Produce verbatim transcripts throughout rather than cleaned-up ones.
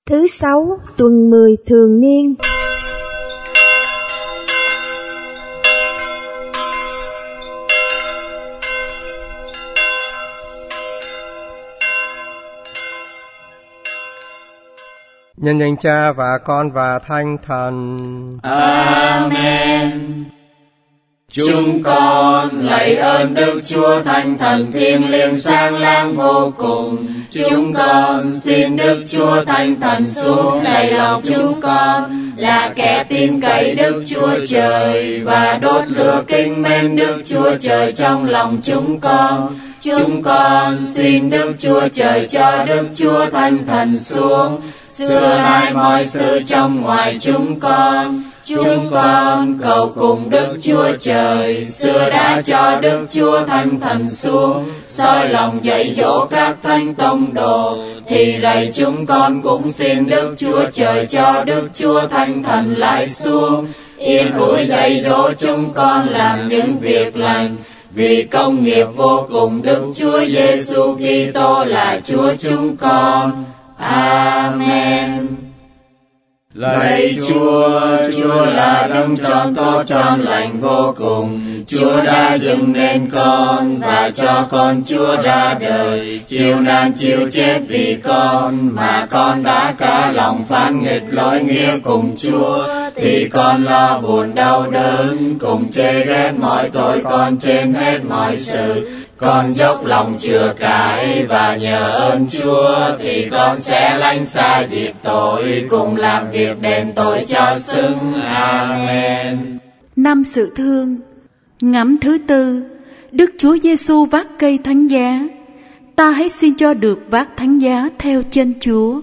Thứ sáu, tuần mười thường niên. Nhân danh Cha và Con và Thánh Thần. Amen. Chúng con lạy ơn Đức Chúa Thánh Thần thiêng liêng sáng láng vô cùng. Chúng con xin Đức Chúa Thánh Thần xuống lạy lòng chúng con là kẻ tin cậy Đức Chúa Trời và đốt lửa kính mến Đức Chúa Trời trong lòng chúng con. Chúng con xin Đức Chúa Trời cho Đức Chúa Thánh Thần xuống xưa nay mọi sự trong ngoài chúng con. Chúng con cầu cùng Đức Chúa Trời xưa đã cho Đức Chúa Thánh Thần xuống soi lòng dạy dỗ các thánh tông đồ, thì rày chúng con cũng xin Đức Chúa Trời cho Đức Chúa Thánh Thần lại xuống yên ủi dạy dỗ chúng con làm những việc lành, vì công nghiệp vô cùng Đức Chúa Giêsu Kitô là Chúa chúng con. Amen. Lạy Chúa, Chúa là đấng trọn tốt trọn lành vô cùng. Chúa đã dựng nên con và cho con Chúa ra đời, chịu nạn chịu chết vì con, mà con đã cả lòng phản nghịch lỗi nghĩa cùng Chúa, thì con lo buồn đau đớn, cùng chê ghét mọi tội con trên hết mọi sự. Con dốc lòng chừa cải và nhờ ơn Chúa thì con sẽ lánh xa dịp tội, cùng làm việc đền tội cho xứng. Amen. Năm sự thương. Ngắm thứ tư. Đức Chúa Giêsu vác cây thánh giá. Ta hãy xin cho được vác thánh giá theo chân Chúa.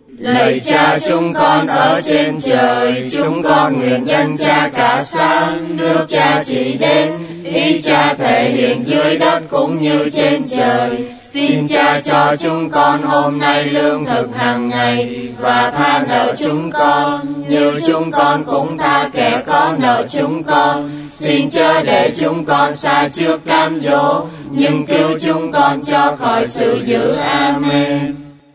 Lạy Cha chúng con ở trên trời, chúng con nguyện danh Cha cả sáng, nước Cha chỉ đến, ý Cha thể hiện dưới đất cũng như trên trời. Xin Cha cho chúng con hôm nay lương thực hàng ngày, và tha nợ chúng con như chúng con cũng tha kẻ có nợ chúng con. Xin chớ để chúng con xa trước cám dỗ, nhưng cứu chúng con cho khỏi sự dữ. Amen.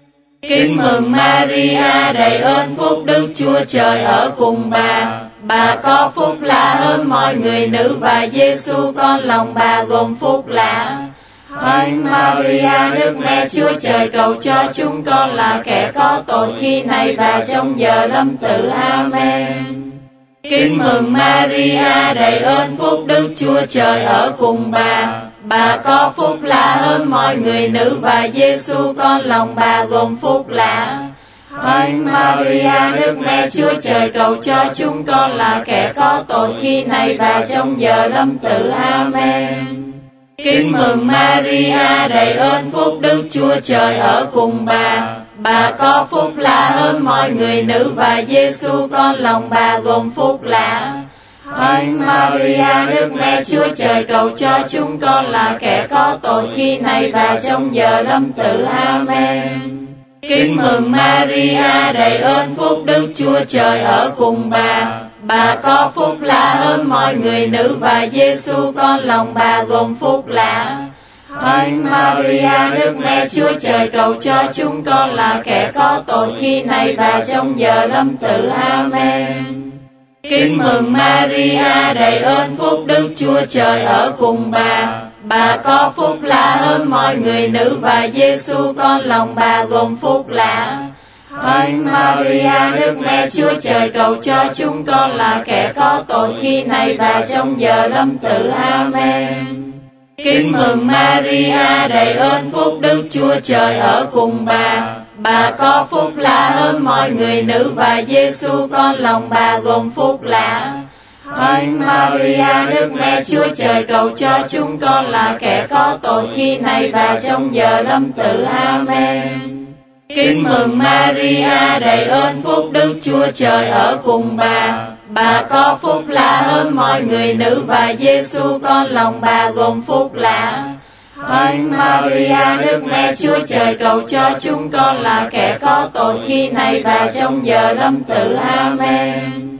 Kính mừng Maria đầy ơn phúc, Đức Chúa Trời ở cùng bà. Bà có phúc lạ hơn mọi người nữ, và Giêsu con lòng bà gồm phúc lạ. Thánh Maria Đức Mẹ Chúa Trời cầu cho chúng con là kẻ có tội khi này và trong giờ lâm tử. Amen. Kính mừng Maria đầy ơn phúc, Đức Chúa Trời ở cùng bà. Bà có phúc lạ hơn mọi người nữ, và Giêsu con lòng bà gồm phúc lạ. Thánh Maria Đức Mẹ Chúa Trời cầu cho chúng con là kẻ có tội khi này và trong giờ lâm tử. Amen. Kính mừng Maria đầy ơn phúc, Đức Chúa Trời ở cùng bà. Bà có phúc lạ hơn mọi người nữ, và Giêsu con lòng bà gồm phúc lạ. Thánh Maria Đức Mẹ Chúa Trời cầu cho chúng con là kẻ có tội khi này và trong giờ lâm tử. Amen. Kính mừng Maria đầy ơn phúc, Đức Chúa Trời ở cùng bà. Bà có phúc lạ hơn mọi người nữ, và Giêsu con lòng bà gồm phúc lạ. Thánh Maria Đức Mẹ Chúa Trời cầu cho chúng con là kẻ có tội khi này và trong giờ lâm tử. Amen. Kính mừng Maria đầy ơn phúc, Đức Chúa Trời ở cùng bà. Bà có phúc lạ hơn mọi người nữ, và Giêsu con lòng bà gồm phúc lạ. Thánh Maria Đức Mẹ Chúa Trời cầu cho chúng con là kẻ có tội khi này và trong giờ lâm tử. Amen. Kính mừng Maria đầy ơn phúc, Đức Chúa Trời ở cùng bà. Bà có phúc lạ hơn mọi người nữ, và Giêsu con lòng bà gồm phúc lạ. Thánh Maria Đức Mẹ Chúa Trời cầu cho chúng con là kẻ có tội khi này và trong giờ lâm tử. Amen. Kính mừng Maria đầy ơn phúc, Đức Chúa Trời ở cùng bà. Bà có phúc lạ hơn mọi người nữ, và Giêsu con lòng bà gồm phúc lạ. Thánh Maria Đức Mẹ Chúa Trời cầu cho chúng con là kẻ có tội khi này và trong giờ lâm tử. Amen.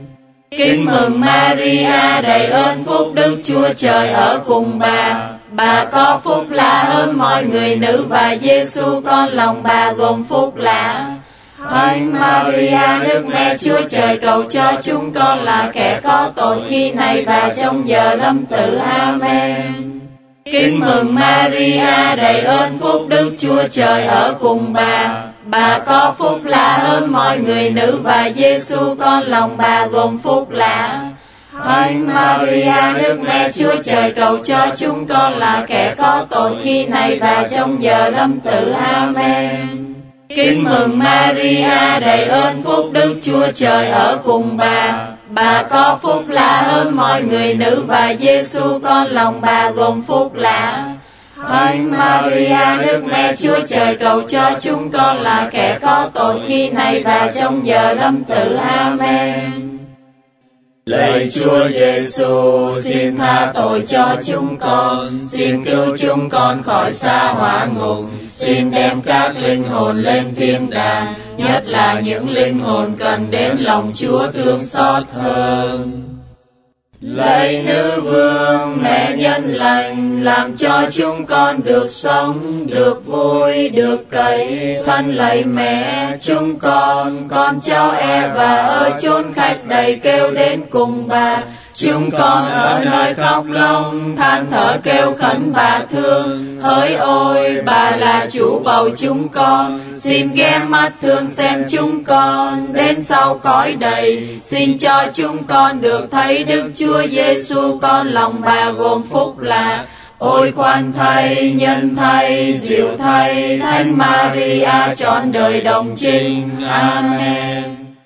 Kính mừng Maria đầy ơn phúc, Đức Chúa Trời ở cùng bà. Bà có phúc lạ hơn mọi người nữ, và Giêsu con lòng bà gồm phúc lạ. Thánh Maria Đức Mẹ Chúa Trời, cầu cho chúng con là kẻ có tội khi này và trong giờ lâm tử. Amen. Kính mừng Maria, đầy ơn phúc, Đức Chúa Trời ở cùng bà. Bà có phúc lạ hơn mọi người nữ, và Giêsu con lòng bà gồm phúc lạ. Thánh Maria Đức Mẹ Chúa Trời, cầu cho chúng con là kẻ có tội khi này và trong giờ lâm tử. Amen. Kính mừng Maria, đầy ơn phúc, Đức Chúa Trời ở cùng bà. Bà có phúc lạ hơn mọi người nữ, và Giêsu con lòng bà gồm phúc lạ. Thánh Maria Đức Mẹ Chúa Trời, cầu cho chúng con là kẻ có tội khi này và trong giờ lâm tử. Amen. Lạy Chúa Giêsu, xin tha tội cho chúng con, xin cứu chúng con khỏi sa hỏa ngục, xin đem các linh hồn lên thiên đàng, nhất là những linh hồn cần đến lòng Chúa thương xót hơn. Lạy Nữ Vương, Mẹ nhân lành, làm cho chúng con được sống, được vui, được cậy. Thân lạy Mẹ, chúng con, con cháu Eva ở chốn khách đầy kêu đến cùng bà. Chúng con ở nơi khóc lóc, than thở kêu khẩn bà thương. Hỡi ôi, bà là chủ bầu chúng con, xin ghé mắt thương xem chúng con. Đến sau cõi đầy, xin cho chúng con được thấy Đức Chúa Giêsu con lòng bà gồm phúc lạ. Ôi khoan thay, nhân thay, dịu thay, Thánh Maria trọn đời đồng trinh. Amen.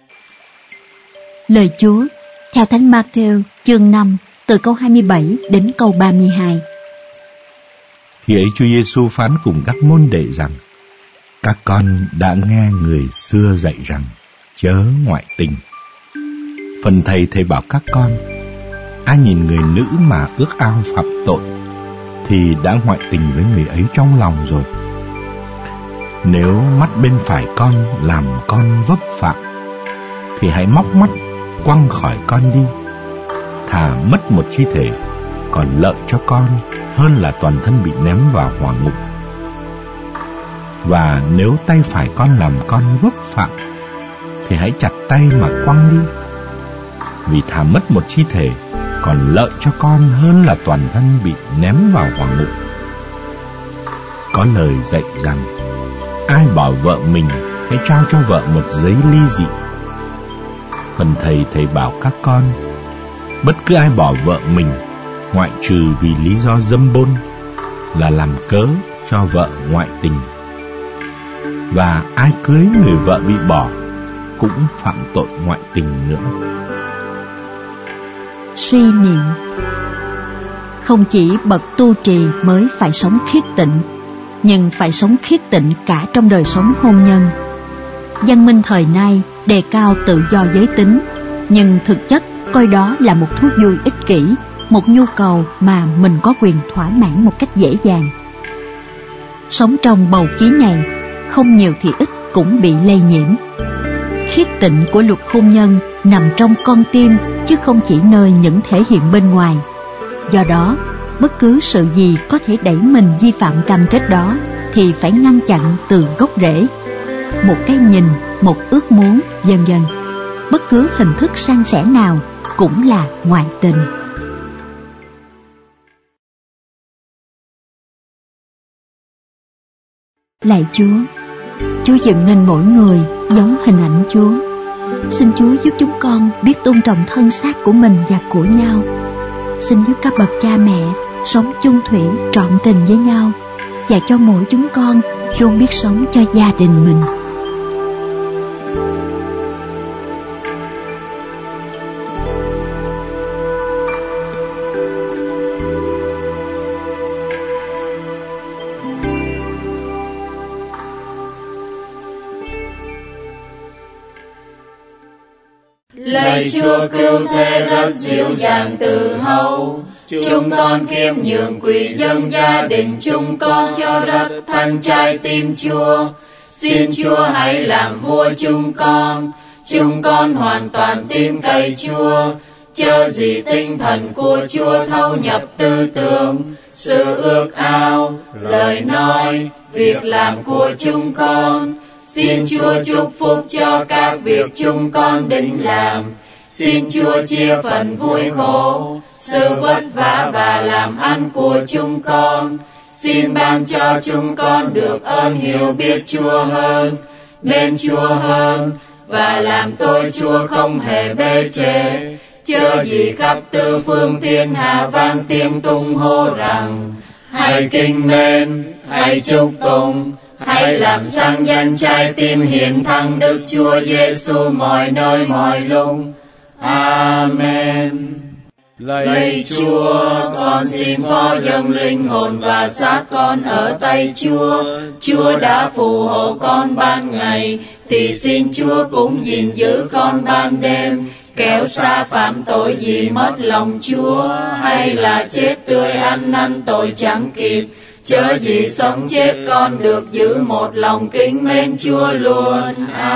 Lời Chúa theo Thánh Ma-thi-ơ chương năm từ câu hai mươi bảy đến câu ba mươi hai. Khi ấy Chúa Giêsu phán cùng các môn đệ rằng: Các con đã nghe người xưa dạy rằng chớ ngoại tình. Phần thầy thầy bảo các con: Ai nhìn người nữ mà ước ao phạm tội thì đã ngoại tình với người ấy trong lòng rồi. Nếu mắt bên phải con làm con vấp phạm thì hãy móc mắt quăng khỏi con đi. Thà mất một chi thể còn lợi cho con hơn là toàn thân bị ném vào hỏa ngục. Và nếu tay phải con làm con vấp phạm thì hãy chặt tay mà quăng đi. Vì thà mất một chi thể còn lợi cho con hơn là toàn thân bị ném vào hỏa ngục. Có lời dạy rằng ai bỏ vợ mình hãy trao cho vợ một giấy ly dị. Phần thầy thầy bảo các con: Bất cứ ai bỏ vợ mình, ngoại trừ vì lý do dâm bôn, là làm cớ cho vợ ngoại tình. Và ai cưới người vợ bị bỏ cũng phạm tội ngoại tình nữa. Suy niệm. Không chỉ bậc tu trì mới phải sống khiết tịnh, nhưng phải sống khiết tịnh cả trong đời sống hôn nhân. Văn minh thời nay đề cao tự do giới tính, nhưng thực chất coi đó là một thú vui ích kỷ, một nhu cầu mà mình có quyền thỏa mãn một cách dễ dàng. Sống trong bầu khí này, không nhiều thì ít cũng bị lây nhiễm. Khiết tịnh của luật hôn nhân nằm trong con tim, chứ không chỉ nơi những thể hiện bên ngoài. Do đó, bất cứ sự gì có thể đẩy mình vi phạm cam kết đó thì phải ngăn chặn từ gốc rễ. Một cái nhìn, một ước muốn, vân vân. Bất cứ hình thức san sẻ nào cũng là ngoại tình. Lạy Chúa, Chúa dựng nên mỗi người giống hình ảnh Chúa. Xin Chúa giúp chúng con biết tôn trọng thân xác của mình và của nhau. Xin giúp các bậc cha mẹ sống chung thủy trọn tình với nhau, và cho mỗi chúng con luôn biết sống cho gia đình mình. Lạy Chúa cứu thế rất dịu dàng từ hậu, chúng con khiêm nhường quỳ dâng gia đình chúng con cho đất thanh trái tim Chúa. Xin Chúa hãy làm vua chúng con, chúng con hoàn toàn tin cậy Chúa, chớ gì tinh thần của Chúa thâu nhập tư tưởng, sự ước ao, lời nói, việc làm của chúng con. Xin Chúa chúc phúc cho các việc chúng con định làm. Xin Chúa chia phần vui khổ, sự vất vả và làm ăn của chúng con. Xin ban cho chúng con được ơn hiểu biết Chúa hơn, mến Chúa hơn, và làm tôi Chúa không hề bê trễ. Chớ gì khắp tư phương thiên hạ vang tiếng tung hô rằng: hãy kính mến, hãy chúc tụng, hãy làm sang nhân trái tim hiền thắng Đức Chúa Giêsu mọi nơi mọi lúc. Amen. Lạy Chúa, con xin phó dâng linh hồn và xác con ở tay Chúa. Chúa đã phù hộ con ban ngày, thì xin Chúa cũng gìn giữ con ban đêm. Kẻo xa phạm tội gì mất lòng Chúa, hay là chết tươi ăn năn tội chẳng kịp. Chớ gì sống chết con được giữ một lòng kính mến Chúa luôn.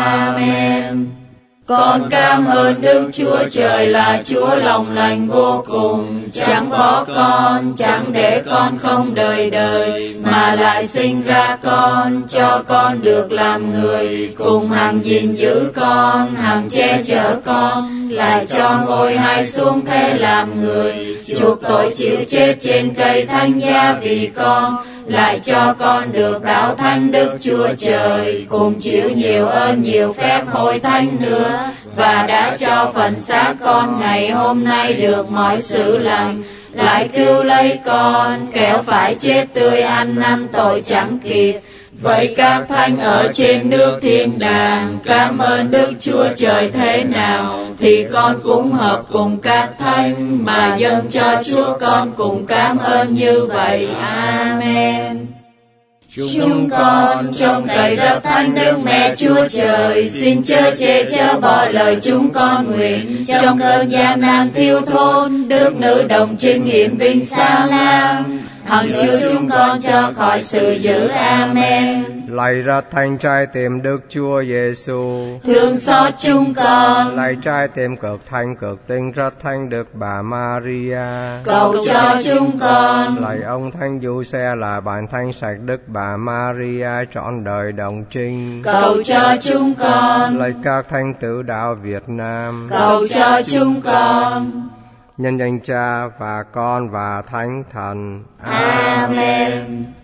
Amen. Con cảm ơn Đức Chúa Trời là Chúa lòng lành vô cùng, chẳng bỏ con, chẳng để con không đời đời, mà lại sinh ra con, cho con được làm người, cùng hằng gìn giữ con, hằng che chở con, lại cho ngôi hai xuống thế làm người, chuộc tội chịu chết trên cây thánh giá vì con, lại cho con được đạo thánh Đức Chúa Trời, cùng chịu nhiều ơn nhiều phép hội thánh nữa, và đã cho phần xác con ngày hôm nay được mọi sự lành, lại cứu lấy con, kẻo phải chết tươi ăn năn tội chẳng kịp. Vậy các thánh ở trên nước thiên đàng cảm ơn Đức Chúa Trời thế nào, thì con cũng hợp cùng các thánh mà dâng cho Chúa con cùng cảm ơn như vậy. Amen. Chúng con trong cậy đất thánh Đức Mẹ Chúa Trời, xin chớ chê chớ bỏ lời chúng con nguyện. Trong cơn gian nan thiếu thốn, Đức Nữ Đồng Trinh hiển vinh sáng lang, hằng chứa chúng con cho khỏi sự dữ. Amen. Lạy ra thanh trái tim Đức Chúa Giêsu, thương xót chúng con. Lạy trái tim cực thanh cực tinh rất thanh Đức Bà Maria, cầu cho chúng con. Lạy ông Thánh Giuse là bạn thanh sạch Đức Bà Maria trọn đời đồng trinh, cầu cho chúng con. Lạy các thánh tử đạo Việt Nam, cầu cho chúng con. Nhân danh Cha và Con và Thánh Thần. Amen.